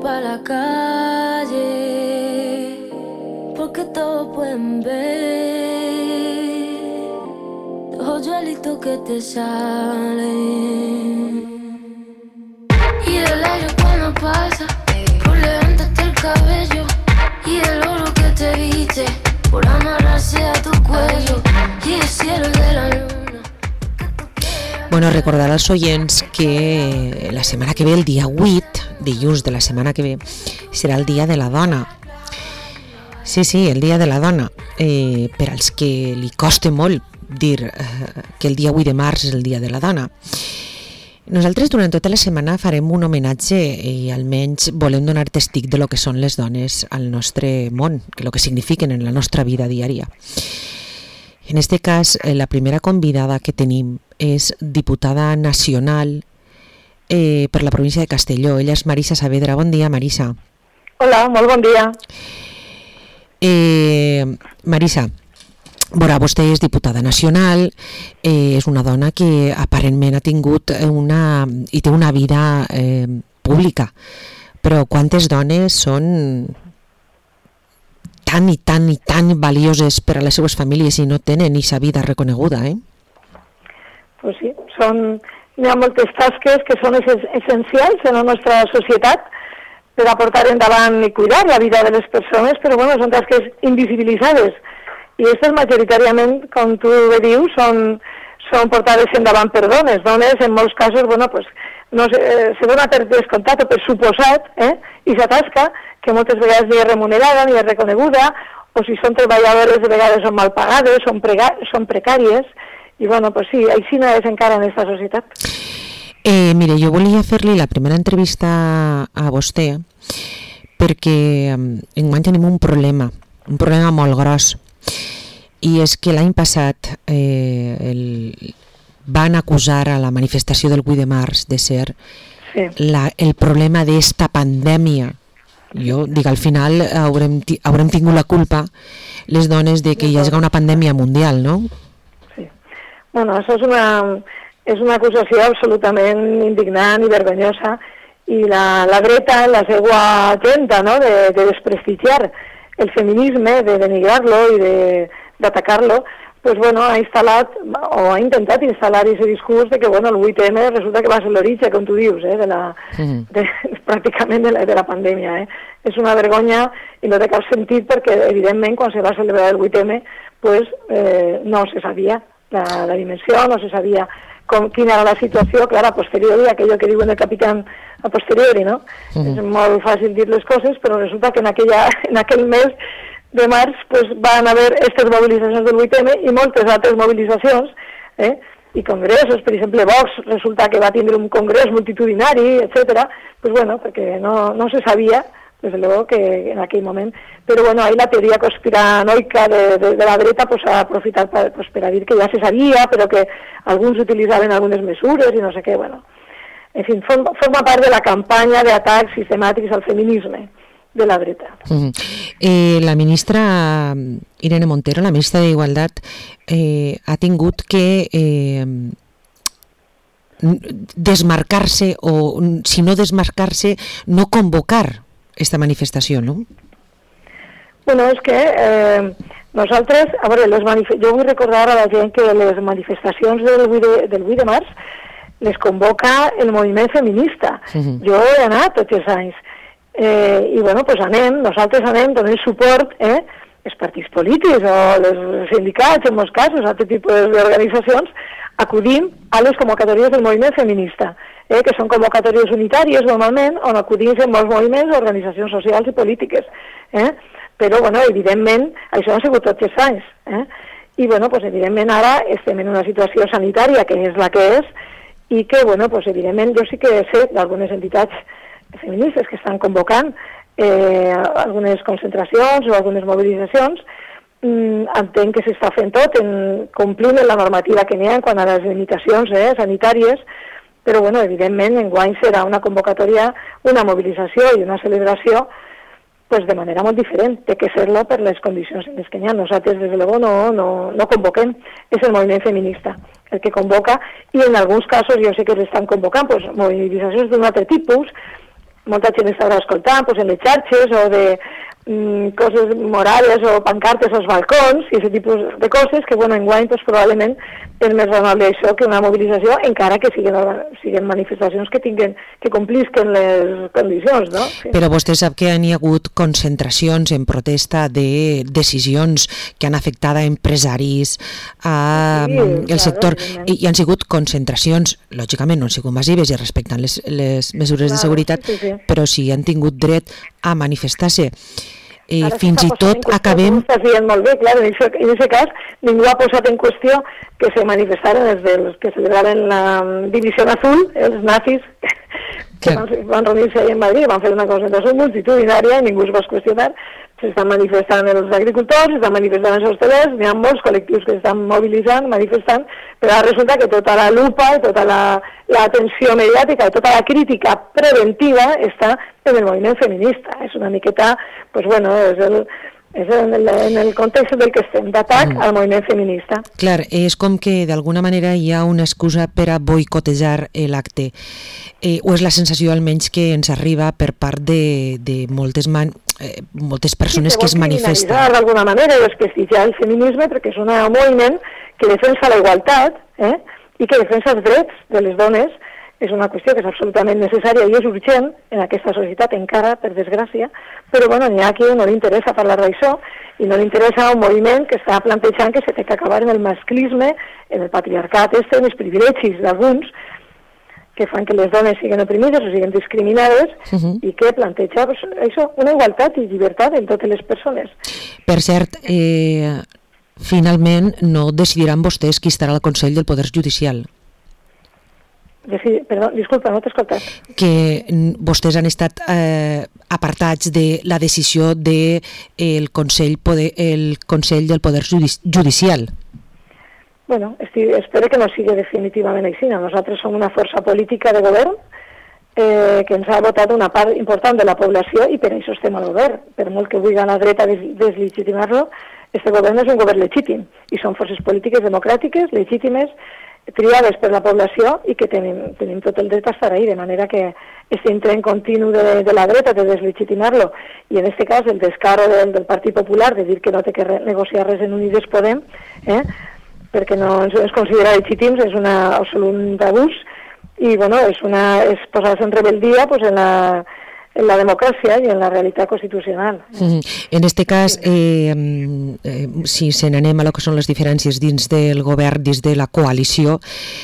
pa' la calle, porque todos pueden ver los hoyuelitos que te salen. Y el aire cuando pasa por levantarte el cabello, y el oro que te viste por amarrarse a tu cuello, y el cielo de la luna. Bueno, recordar als oients que la setmana que ve, el dia 8, dilluns de la setmana que ve, serà el dia de la dona. Sí, el dia de la dona. Per als que li costa molt dir que el dia 8 de març és el dia de la dona. Nosaltres durant tota la setmana farem un homenatge i almenys volem donar testig de lo que són les dones al nostre món, que lo que signifiquen en la nostra vida diària. En este cas, la primera convidada que tenim és diputada nacional per la província de Castelló. Ella és Marisa Saavedra. Bon dia, Marisa. Hola, molt bon dia. Marisa, vostè és diputada nacional, és una dona que aparentment ha tingut té una vida pública, però quantes dones són tan i tan valioses per a les seues famílies i no tenen aquesta vida reconeguda, Pues sí, hi ha moltes tasques que són essencials en la nostra societat per a portar endavant i cuidar la vida de les persones, però bueno, són tasques invisibilitzades i aquestes majoritàriament, com tu bé dius, són portades endavant per dones. Dones, en molts casos, bueno, pues, no se dona per descomptat o per suposat, i sa tasca, que moltes vegades ni és remunerada ni és reconeguda, o si són treballadores de vegades són mal pagades, són precàries, i bueno, pues sí, així no és encara en aquesta societat. Mire, jo volia fer-li la primera entrevista a vostè perquè enguany tenim un problema molt gros, i és que l'any passat van acusar a la manifestació del 8 de març de ser el problema d'esta pandèmia. Jo dic, al final haurem tingut la culpa les dones de que hi hagi una pandèmia mundial, no? Sí. Bueno, això és una acusació absolutament indignant i vergonyosa, i la dreta, la seva agenda, no?, de desprestigiar el feminisme, de denigrar-lo i d'atacar-lo, pues bueno, ha instal·lat o ha intentat instal·lar aquest discurs de que bueno, el 8M resulta que va ser l'origen, com tu dius, pràcticament de la pandèmia. És una vergonya i no té cap sentit perquè, evidentment, quan se va celebrar el 8M, pues, no se sabia la dimensió, no se sabia quina era la situació, clar, a posteriori, aquello que diuen el capitán a posteriori, no? És molt fàcil dir les coses, però resulta que en aquell mes de març pues, van haver aquestes mobilitzacions del 8M i moltes altres mobilitzacions i congressos, per exemple, Vox resulta que va tindre un congrés multitudinari, etc. Pues bueno, perquè no se sabia, desde luego, que en aquell moment, però bueno, ahí la teoria conspiranoica de la dreta pues, ha aprofitat per a dir que ja se sabia, però que alguns utilitzaven algunes mesures i no sé què, bueno. En fi, forma part de la campanya d'atacs sistemàtics al feminisme de la dreta. La ministra Irene Montero, la ministra d'Igualtat, ha tingut que desmarcar-se o, si no desmarcar-se, no convocar esta manifestació, no? Bueno, és que nosaltres, a veure, jo vull recordar a la gent que les manifestacions del 8 de març les convoca el moviment feminista. Jo he anat tots els anys. I bueno, pues nosaltres anem donant suport els partits polítics o els sindicats, en molts casos, a aquest tipus d'organitzacions, acudim a les convocatòries del moviment feminista, que són convocatòries unitàries normalment, on acudim en molts moviments, organitzacions socials i polítiques. Però, bueno, evidentment, això ha sigut tots els anys. I, bueno, pues, evidentment, ara estem en una situació sanitària que és la que és, i que, bueno, pues, evidentment, jo sí que sé d'algunes entitats feministes que estan convocant algunes concentracions o algunes mobilitzacions. Entenc que s'està fent tot complint la normativa que n'hi ha quant a les limitacions sanitàries, però bueno, evidentment enguany serà una convocatòria, una mobilització i una celebració pues, de manera molt diferent. Té que ser-lo per les condicions en les que n'hi ha. Nosaltres, des de luego, no convoquem. És el moviment feminista el que convoca, i en alguns casos jo sé que l'estan convocant pues, mobilitzacions d'un altre tipus, molta gent estarà escoltant en les xarxes o de coses morales o pancartes als balcons i aquest tipus de coses que, enguany probablement és més raonable això que una mobilització, encara que siguin manifestacions que complisquen les condicions, no? Sí. Però vostè sap que hi ha hagut concentracions en protesta de decisions que han afectat a empresaris, el sector, i han sigut concentracions, lògicament no han sigut massives i respectant les mesures de seguretat, però sí han tingut dret a manifestar-se. Fins i tot acabem... Està dient molt bé, clar, en aquest cas ningú ha posat en qüestió que se manifestaren els que celebraven la Divisió Azul, els nazis, que van reunir-se ahí en Madrid, van fer una concentració multitudinària i ningú es va qüestionar. S'estan manifestant els agricultors, s'estan manifestant els hostelers, hi ha molts col·lectius que estan mobilitzant, manifestant, però ara resulta que tota la lupa, tota l'atenció mediàtica, tota la crítica preventiva està en el moviment feminista. És una miqueta, és en el context del que estem, d'atac al moviment feminista. Clar, és com que d'alguna manera hi ha una excusa per a boicotejar l'acte, o és la sensació almenys que ens arriba per part de moltes persones que es manifesten. D'alguna manera i desprestigiar el feminisme perquè és un moviment que defensa la igualtat i que defensa els drets de les dones. És una qüestió que és absolutament necessària i és urgent en aquesta societat encara, per desgràcia, però n'hi ha qui no li interessa parlar d'això i no li interessa un moviment que està plantejant que s'ha d'acabar en el masclisme, en el patriarcat, en els privilegis d'alguns que fan que les dones siguin oprimides o siguin discriminades i que planteja això, una igualtat i llibertat en totes les persones. Per cert, finalment no decidiran vostès qui estarà al Consell del Poder Judicial. Perdó, disculpa, no t'he escoltat. Que vostès han estat apartats de la decisió del Consell del Poder Judicial. Espero que no sigui definitivament així. Nosaltres som una força política de govern que ens ha votat una part important de la població i per això estem al govern. Per molt que vulgui la dreta deslegitimar-lo, este govern és un govern legítim i són forces polítiques democràtiques, legítimes, triades per la població i que tenim tot el dret a estar ahí, de manera que este intent continu de la dreta de deslegitimar-lo i en este cas el descaro del Partit Popular de dir que no té que negociar res en Unides Podem, perquè no ens considera legítims, és un absolut abús i és posar-se en rebeldia en la democràcia i en la realitat constitucional. En aquest cas, si se n'anem a lo que són les diferències dins del govern, dins de la coalició,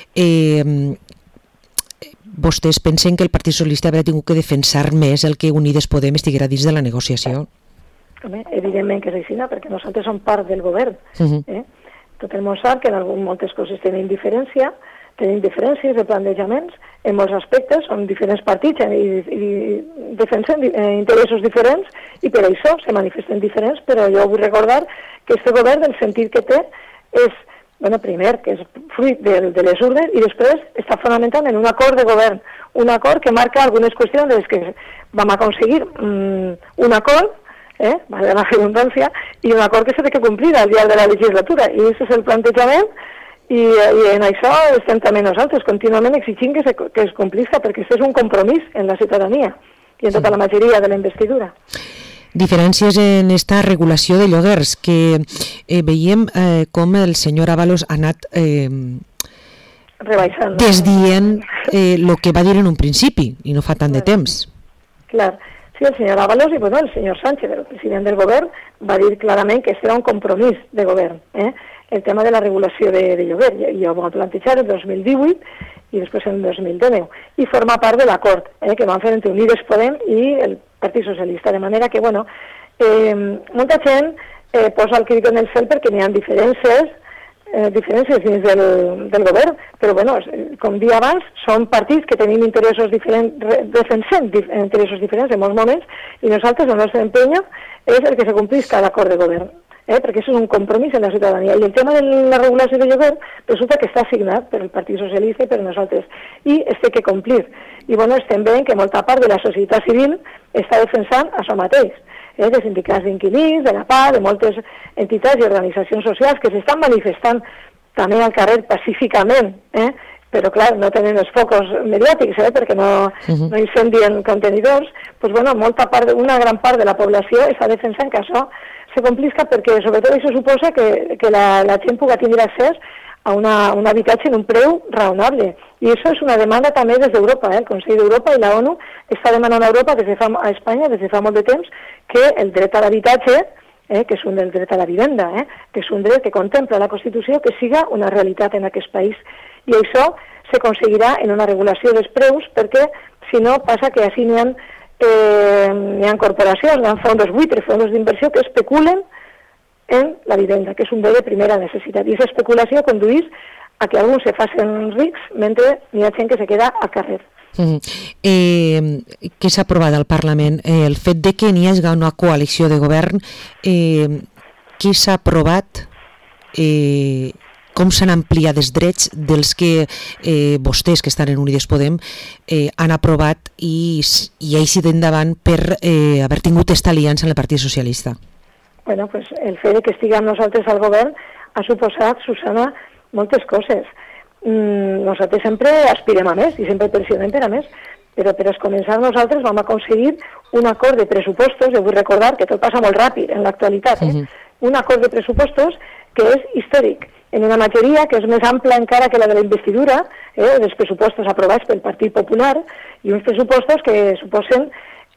vostès pensen que el Partit Socialista haurà tingut que defensar més el que Unides Podem estiguera dins de la negociació? Evidentment que és així, perquè nosaltres som part del govern. Tot el món sap que en moltes coses tenim diferències de plantejaments en molts aspectes, són diferents partits i defensen interessos diferents i per això se manifesten diferents, però jo vull recordar que aquest govern, el sentit que té, és, primer, que és fruit de les urnes i després està fonamentat en un acord de govern, un acord que marca algunes qüestions des que vam aconseguir un acord, vale la redundància, i un acord que s'ha de complir al llarg de la legislatura, i aquest és el plantejament. I en això estem també nosaltres contínuament exigint que es complisca perquè això és un compromís en la ciutadania i en tota la majoria de la investidura. Diferències en esta regulació de lloguers que veiem com el senyor Ábalos ha anat desdient el que va dir en un principi i no fa tant de temps. Clar, sí, el senyor Ábalos i el senyor Sánchez, el president del govern, va dir clarament que este era un compromís de govern, el tema de la regulació de lloguer. Jo ho vaig plantejar el 2018 i després en el 2019. I forma part de l'acord que van fer entre Unides Podem i el Partit Socialista. De manera que, molta gent posa el crit en el cel perquè n'hi ha diferències dins del govern, però, com dia abans, són partits que tenim interessos diferents, defensem interessos diferents en molts moments, i nosaltres, el nostre empeño és el que se complisca l'acord de govern. Perquè això és un compromís en la ciutadania. I el tema de la regulació de lloguer resulta que està assignat per el Partit Socialista i per nosaltres, i es té que complir. I estem veient que molta part de la societat civil està defensant això mateix, de sindicats d'inquilins, de la PA, de moltes entitats i organitzacions socials que s'estan manifestant també al carrer pacíficament però clar, no tenen els focos mediàtics, perquè no incendien contenidors, doncs bueno, una gran part de la població està defensant que això se complisca perquè sobretot això suposa que la gent pugui tindre accés a un habitatge en un preu raonable. I això és una demanda també des d'Europa, el Consell d'Europa i la ONU està demanant a Europa, a Espanya, des de fa molt de temps, que el dret a l'habitatge, que és un del dret a la vivenda, que és un dret que contempla la Constitució, que siga una realitat en aquest país. I això s'aconseguirà en una regulació dels preus, perquè si no passa que així n'hi ha corporacions, n'hi ha fondos buitres, fondos d'inversió que especulen en la vivenda, que és un bé de primera necessitat. I aquesta especulació conduís a que alguns se facin rics mentre n'hi ha gent que se queda al carrer. Què s'ha aprovat al Parlament? El fet de que n'hi hagi una coalició de govern, què s'ha aprovat? Com s'han ampliat els drets dels que vostès, que estan en Unides Podem, han aprovat i ells hi d'endavant per haver tingut aquesta aliança amb el Partit Socialista? Bueno, pues el fet que estiguem nosaltres al govern ha suposat, Susana, moltes coses. Nosaltres sempre aspirem a més i sempre pressionem per a més, però per començar nosaltres vam aconseguir un acord de pressupostos, jo vull recordar que tot passa molt ràpid en l'actualitat, un acord de pressupostos que és històric, en una majoria que és més ampla encara que la de la investidura, dels pressupostos aprovats pel Partit Popular, i uns pressupostos que suposen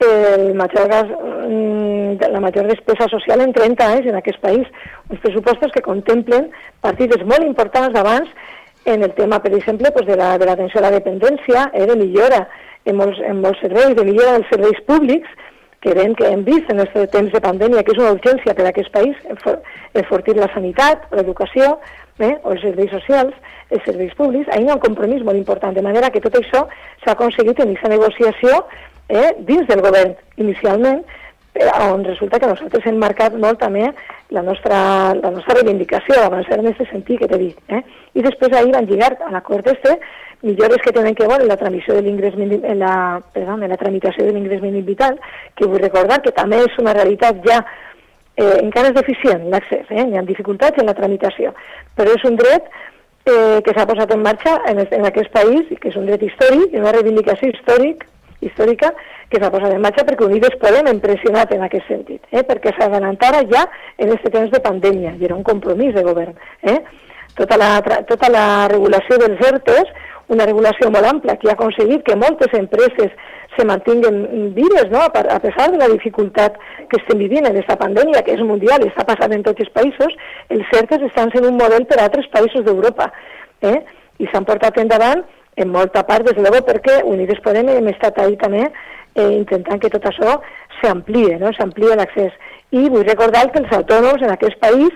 la major despesa social en 30 anys en aquest país. Uns pressupostos que contemplen partides molt importants d'abans en el tema, per exemple, de l'atenció a la dependència, de millora en molts serveis, de millora dels serveis públics, que hem vist en aquest temps de pandèmia, que és una urgència per a aquest país, enfortir la sanitat, l'educació, o els serveis socials, els serveis públics. Ahir hi ha un compromís molt important, de manera que tot això s'ha aconseguit en aquesta negociació dins del govern, inicialment, on resulta que nosaltres hem marcat molt també la nostra reivindicació, avançar en aquest sentit que t'he dit. I després ahir van lligar a l'acord millores que tenen que veure en la tramitació de l'ingrés mínim, en la tramitació de l'ingrés mínim vital, que vull recordar que també és una realitat ja encara és deficient l'accés, hi ha dificultats en la tramitació, però és un dret que s'ha posat en marxa en aquest país, que és un dret històric, una reivindicació històrica que s'ha posat en marxa perquè Unides Podem hem pressionat en aquest sentit, perquè s'adelantara ja en aquest temps de pandèmia, i era un compromís de govern. Tota la regulació dels ERTEs, una regulació molt ampla que ha aconseguit que moltes empreses se mantinguen vives, a pesar de la dificultat que estem vivint en aquesta pandèmia, que és mundial, està passant en tots els països. Els ERTEs estan sent un model per a altres països d'Europa, i s'han portat endavant en molta part, des de luego, perquè Unides Podem hem estat ahí també intentant que tot això s'amplie, s'amplie l'accés. I vull recordar que els autònoms en aquest país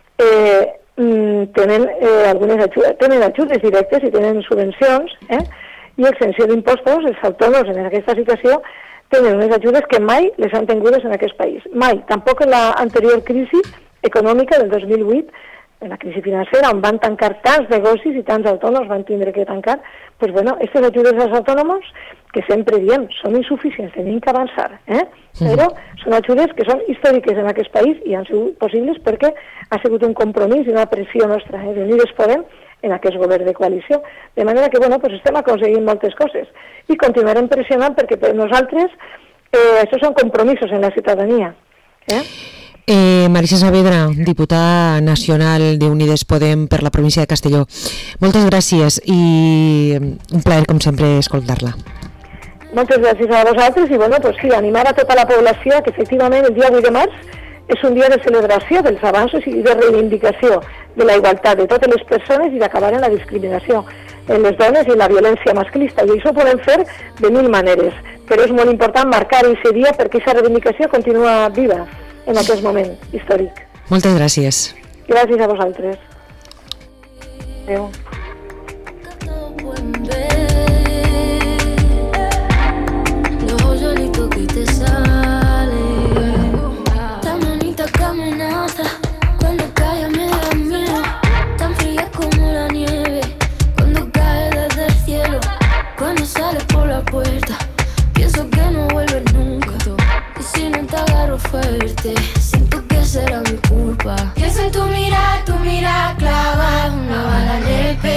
tenen ajudes directes i tenen subvencions, i exenció d'impostos. Els autònoms en aquesta situació tenen unes ajudes que mai les han tingudes en aquest país. Mai, tampoc en l'anterior crisi econòmica del 2008, en la crisi financera, on van tancar tants negocis i tants autònoms van tindre que tancar, doncs bueno, aquestes ajudes als autònoms, que sempre diem, són insuficients, tenim que avançar, però són ajudes que són històriques en aquest país i han sigut possibles perquè ha sigut un compromís i una pressió nostra d'Unides Podem en aquest govern de coalició. De manera que, bueno, pues estem aconseguint moltes coses i continuarem pressionant perquè per nosaltres això són compromisos en la ciutadania. Marisa Saavedra, diputada nacional de Unides Podem per la província de Castelló. Moltes gràcies i un plaer, com sempre, escoltar-la. Moltes gràcies a vosaltres i, bueno, pues sí, animar a tota la població que efectivament el dia 8 de març és un dia de celebració dels avanços i de reivindicació de la igualtat de totes les persones i d'acabar amb la discriminació en les dones i la violència masclista. I això ho podem fer de mil maneres, però és molt important marcar aquest dia perquè aquesta reivindicació continua viva en aquest moment històric. Moltes gràcies. Gràcies a vosaltres. Adéu.